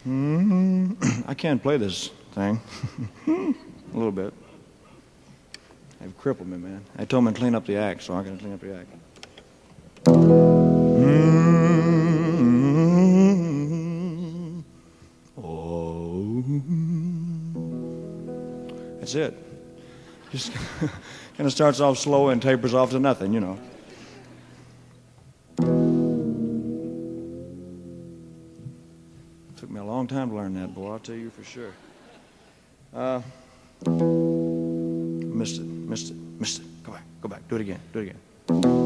I can't play this thing. A little bit. They've crippled me, man. I told them to clean up the act, so I'm going to clean up the act. Oh. That's it. Just kind of starts off slow and tapers off to nothing, you know. Took me a long time to learn that, boy, I'll tell you for sure. Missed it. Go back, do it again.